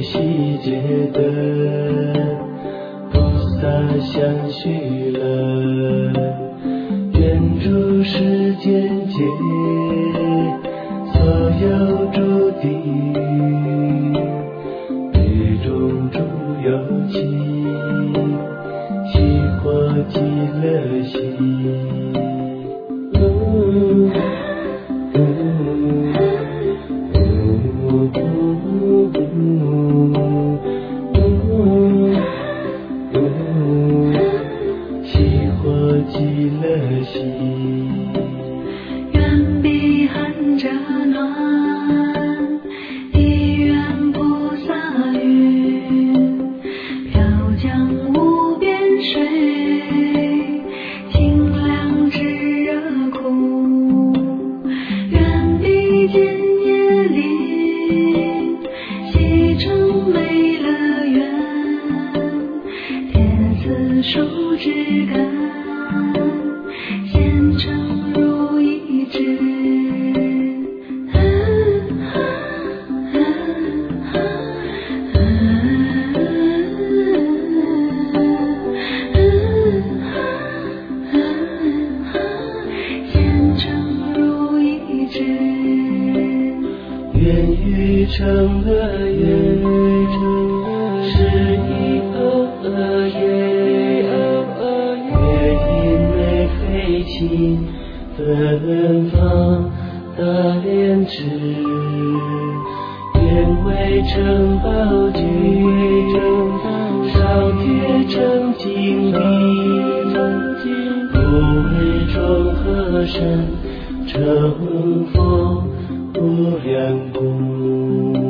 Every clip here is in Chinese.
喜结的菩萨相续了，愿诸世间界所有诸地律中诸有情，悉获极乐喜。悉获极乐喜。 愿彼含遮暖，地愿菩萨云，飘降无边水，清凉炙热苦。愿彼坚业林，悉成美乐园，铁丝树枝干，现成如意枝。现成如意枝。 愿欲成乐园，是以愿因为飞禽芬芳大莲枝，愿为城堡具，烧铁成金币，不为庄河山，成佛无量故。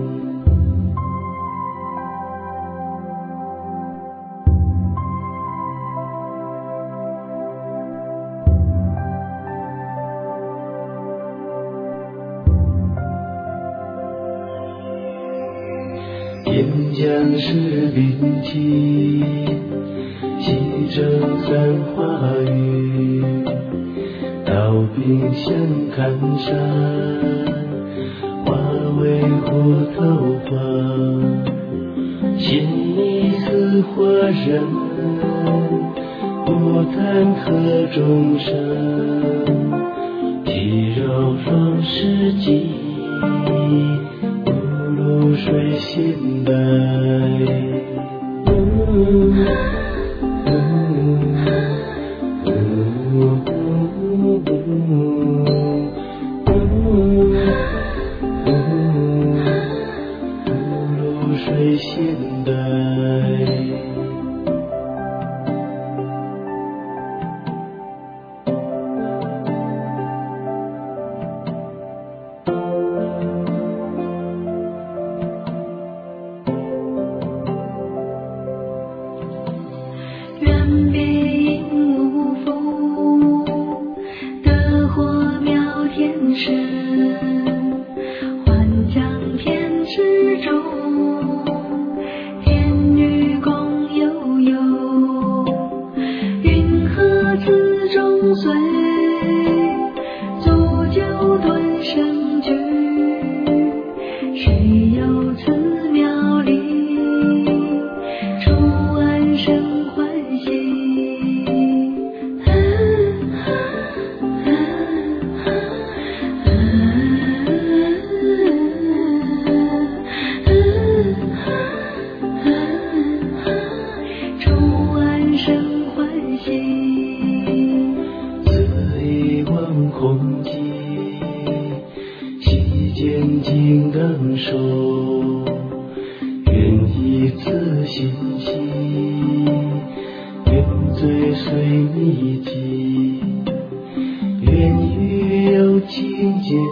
边疆是兵器，西征三花雨，刀兵相看山，化为虎头花，心里似火人，不贪河众生，体柔若世纪，如水心白。如水心白。 愿彼应无负，得获妙天身，还将天之中，天女共悠悠，云何此中随，足酒顿生聚，谁有此妙理，出安生欢喜。出安生欢喜。 此一望空寂，悉见金刚手，愿以此心系，愿追随秘籍，愿与有情见，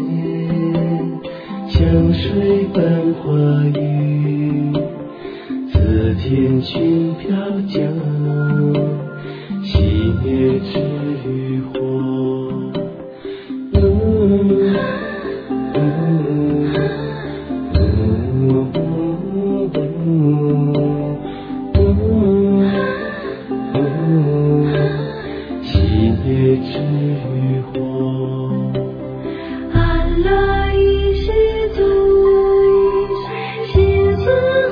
江水伴花雨，此天群飘降，熄灭之火。熄灭之火。 安乐依稀足，心思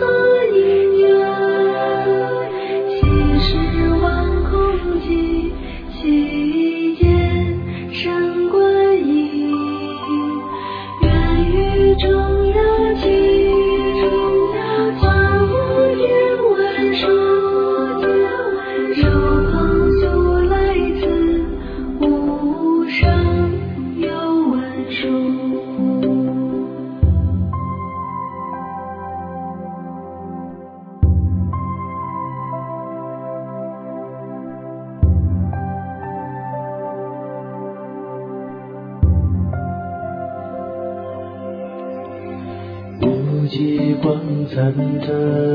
极光灿灿，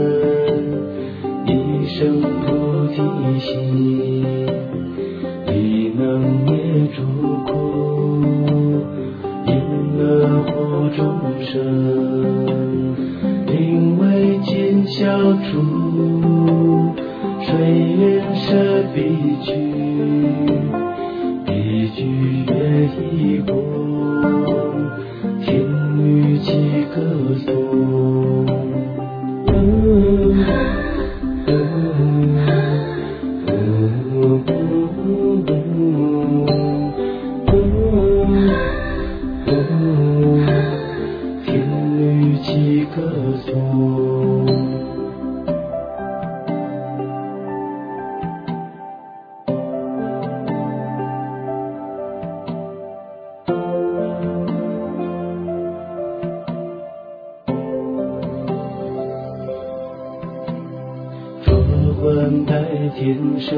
一生菩提心，必能灭诸苦，因乐护众生，因为尽消除，水源舍必居，必居月一光，天女齐歌颂。天女齐歌颂。换代天神，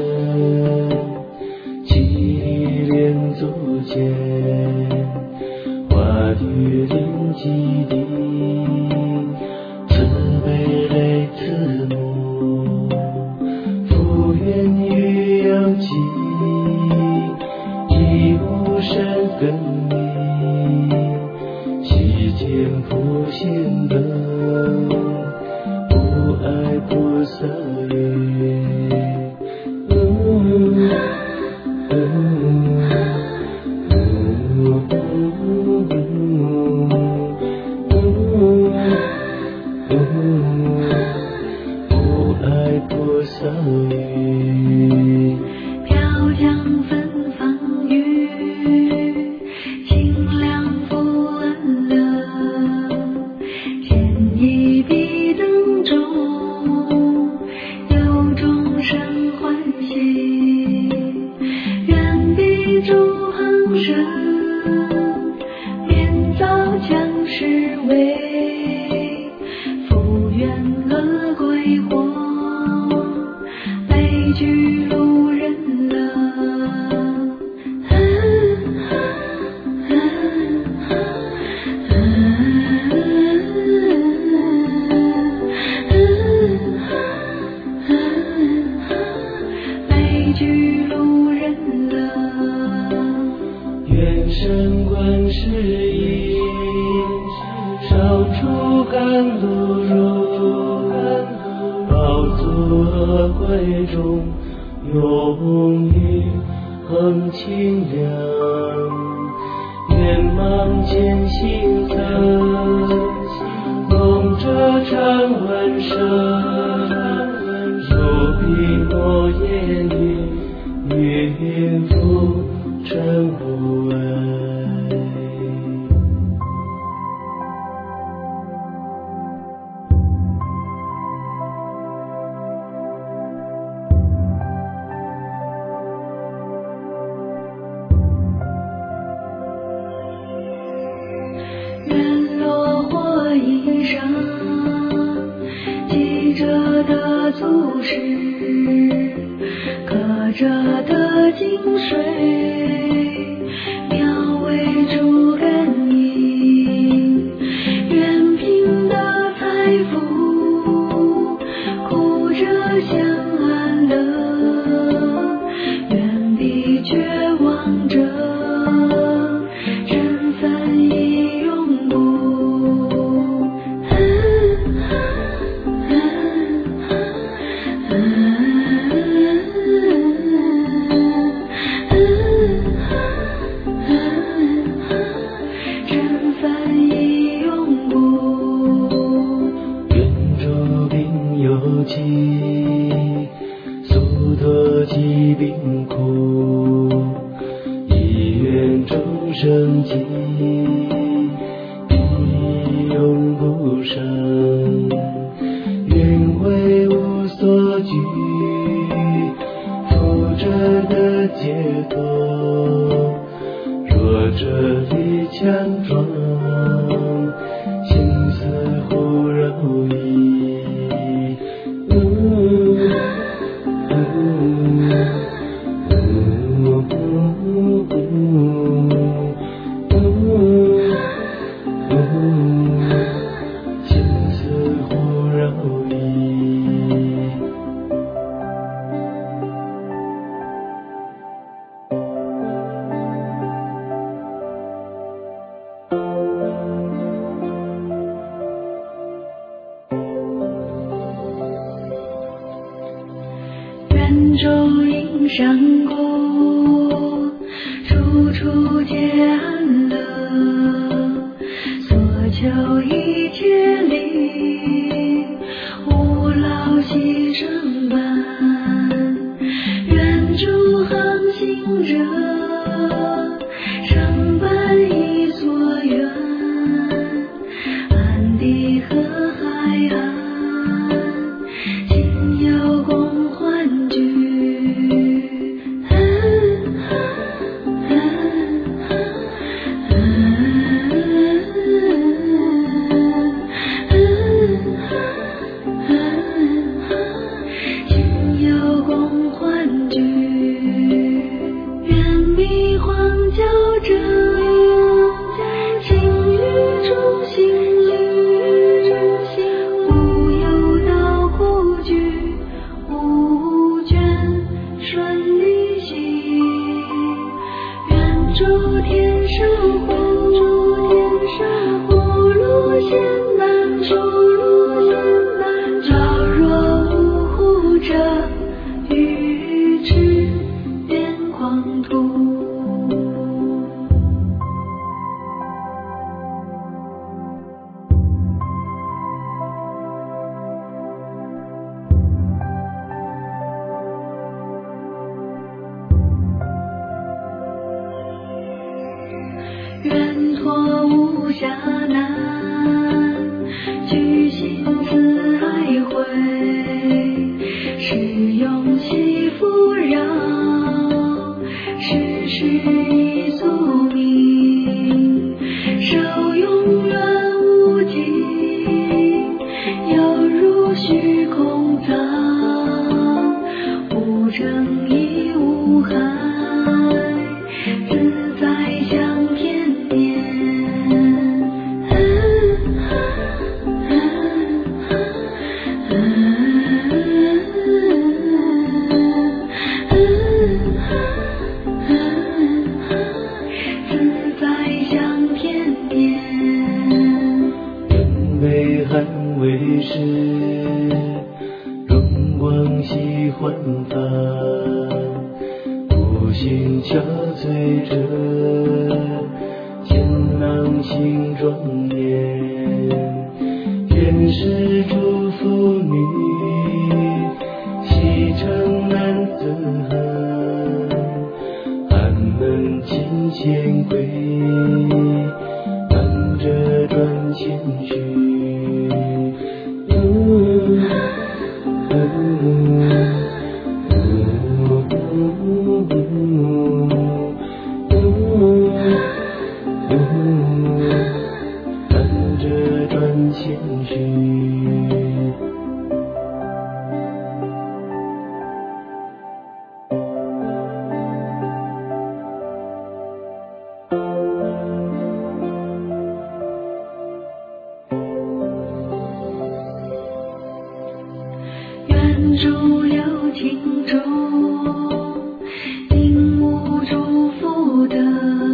祈莲足前，化雨灵基地，慈悲类慈母，福缘于阳气，一无善根力，悉见普贤德，不爱菩萨语。不爱菩萨语， 飘香芬芳雨，清凉福安乐，见一笔灯中，有众生欢喜，愿彼诸行深，免遭强施为，福缘乐归获，悲居路人乐。悲居路人乐。 愿神观世音，少出甘露入，宝座怀中，永浴恒清凉。愿芒见心僧，龙者常闻声，如彼诺言语，云复成无碍。 愿落获一生，记者的祖师，刻着的精髓，描绘出根因，愿贫的财富，苦者享安乐，愿彼绝望者，尘凡已永不。尘凡已永不。 愿诸病有疾，速脱疾病苦，一愿众生疾，必永不生。愿为无所惧，富者的解脱，弱者力强壮，心思忽柔意。 远舟迎山过，处处皆安乐。所求一切灵，无劳牺牲般。愿诸航行者，常伴一所愿。安地和海岸，亲友共欢聚。亲友共欢聚，愿迷荒皎者，心语中心灵，无忧到苦惧，无倦顺利行。愿诸天守护，无路险难处，老若无护者，愚痴变狂徒。愿脱无暇难，具心慈爱慧，是用其富饶，世事以宿命，受永远无尽，犹如虚空藏，无争议无害，自在向天边。自在向天边。 人为汉为师，荣光喜欢返，不幸憔悴者，前浪心庄严。愿是祝福你，西城难自恨，寒门尽显贵，伴着转谦虚。伴着转谦虚。 愿诸有情中，应无诸福德，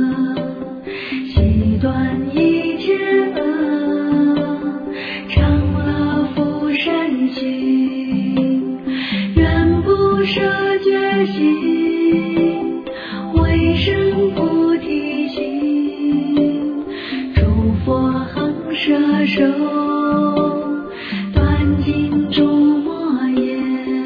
洗断一切恶，常乐福善行。愿不舍决心，为生菩提心。诸佛恒摄受，断尽诸魔业。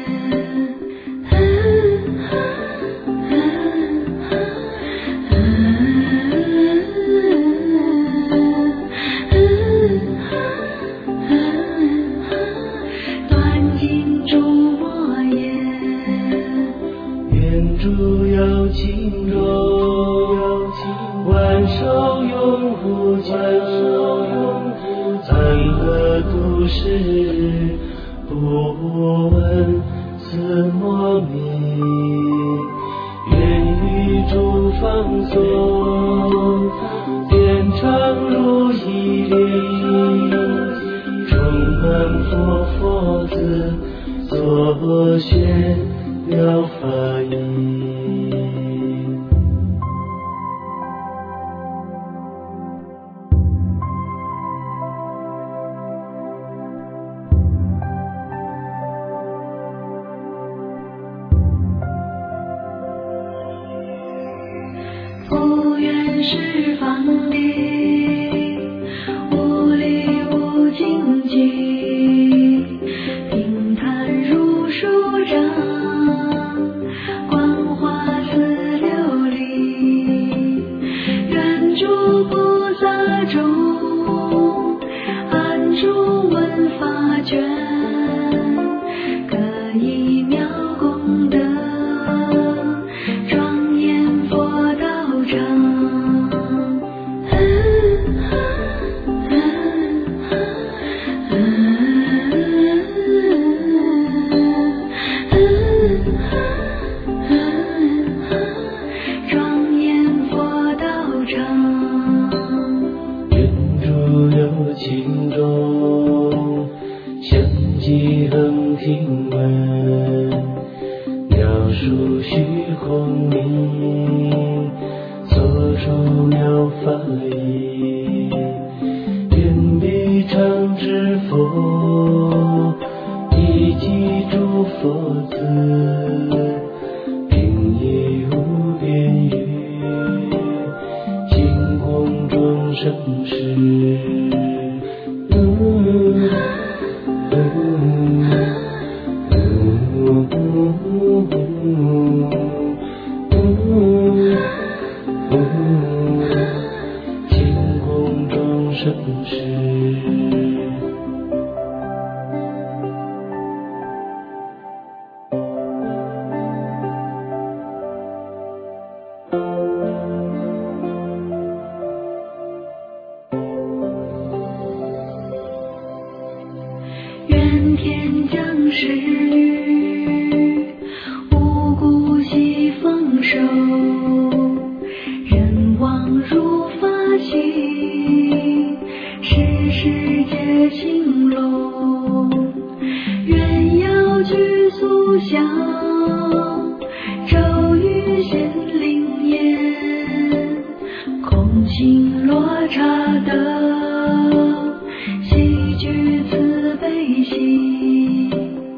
断尽诸魔业。 愿诸有情中，万寿永护家，安乐度世，不闻此魔名。愿与诸放松，遍常如一灵，充满佛子，所学妙法义。 是放电，无力无荆棘，平坦如舒张，光华似琉璃，愿诸菩萨中，安住闻法卷，可以妙功德，庄严佛道场。庄严佛道场， 愿诸有情众，相继恒听闻，妙述虚空明，所出妙法义，愿彼常知佛，以及诸佛子，并以无边语，净空众生事。净空众生事。 愿天降施雨，五谷悉丰收，人望如发喜，世世皆兴隆。愿要具速效，骤雨显灵验，空情落差德，悉具慈悲心。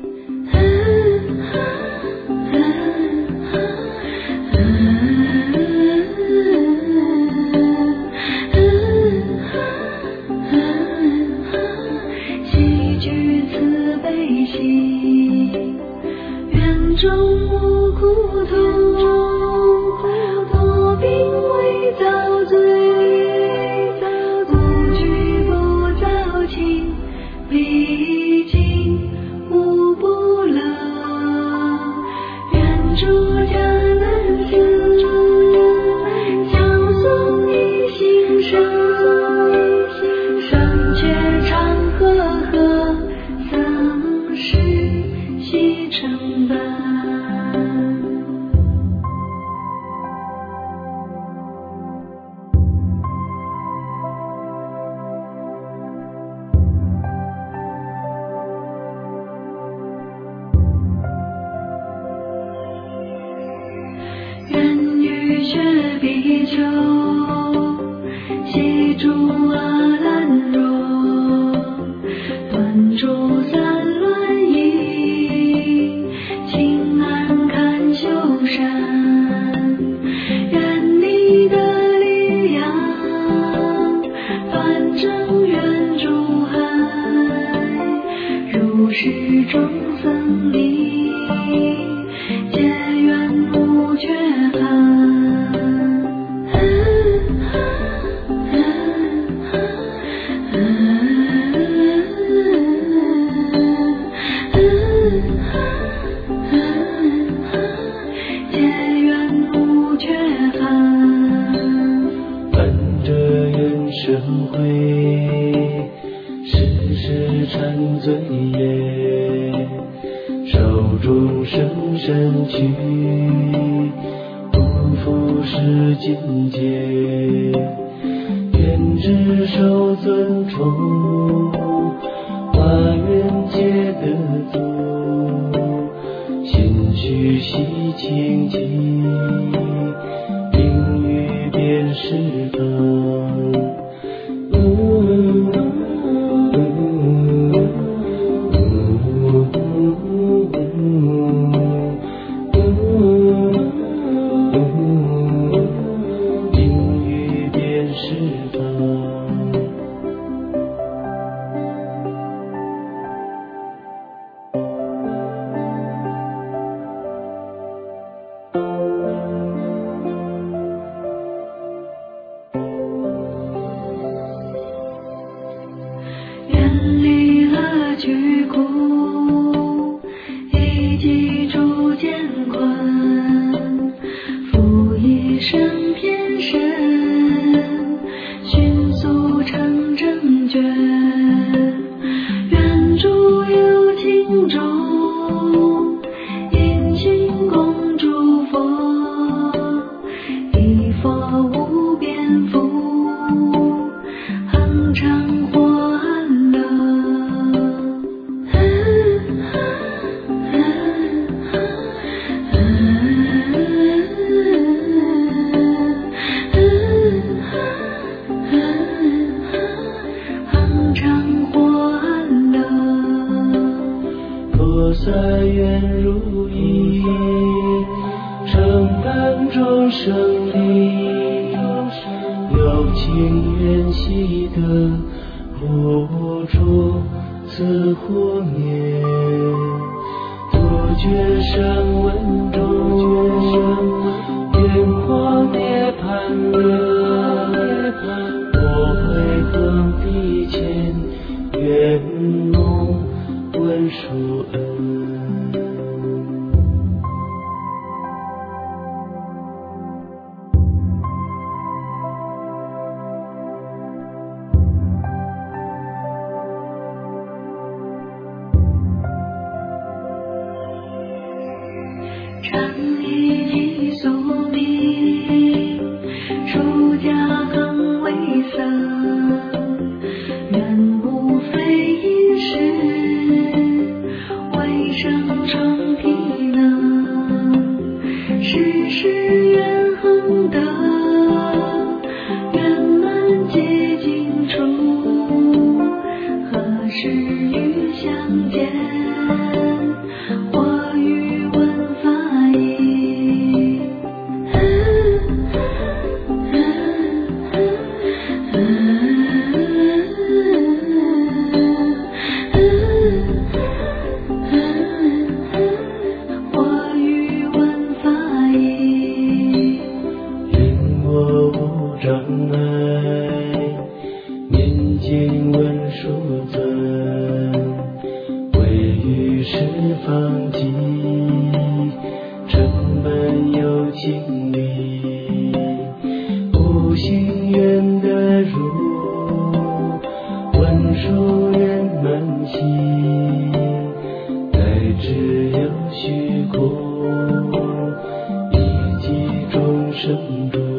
悉具慈悲心，愿众无苦痛，多病未遭罪，无惧不遭情，历尽无不乐。愿诸迦南寺，相送一心声，圣阙常和合，僧事悉成办。愿雨雪比丘，悉诸阿兰若，断诸三乱意，清安堪修善。愿你的力量，反正愿诸海，如是众僧尼，皆愿无缺憾。皆愿无缺憾。 伴着愿生慧，世世忏罪业，受众生身躯，不负世境界，愿知受尊崇，华愿皆得足，心绪悉清净，并于遍十方。并于苦，一击铸乾坤，赋一生偏身，迅速成正觉，愿诸有情中，殷勤共诸佛，一佛无边福，恒常获安乐。恒常获安乐。 菩萨愿如意，承办众生利，有情愿习得，不住此护念，杜绝声闻中，愿获涅槃乐，我会恒地前，愿蒙文殊恩。 常以宿命，出家更为僧，愿无非因事，为生成体能，世事愿恒得，圆满洁净处，何时与相见？或欲闻法义。或欲闻法义。 因我无障碍，念经闻殊尊，位于十方极，成本有经理，无心愿得入，文殊圆满心，乃只有虚空，以及众生度。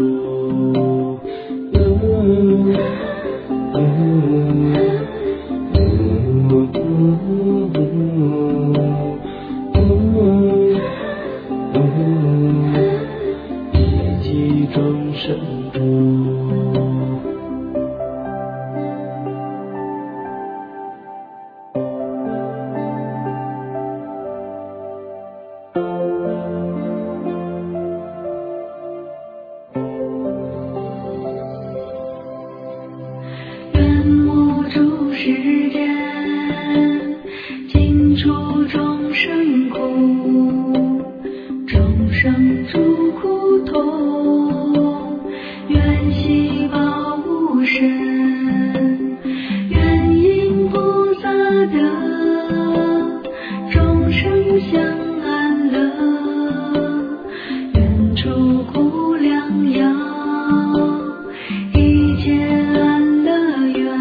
以及众生度。 愿无诸世间，尽除众生苦，众生诸苦痛，愿悉报无身，愿因菩萨德，众生相安乐，愿除苦良药，一切安乐园。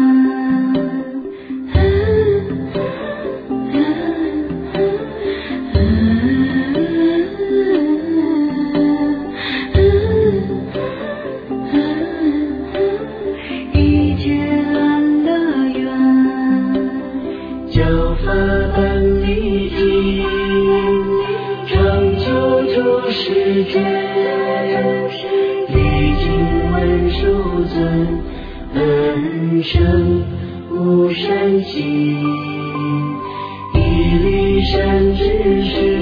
一切安乐园。 教法本离经，成就诸世间，历经文殊尊，恩生无善心，以离善知识。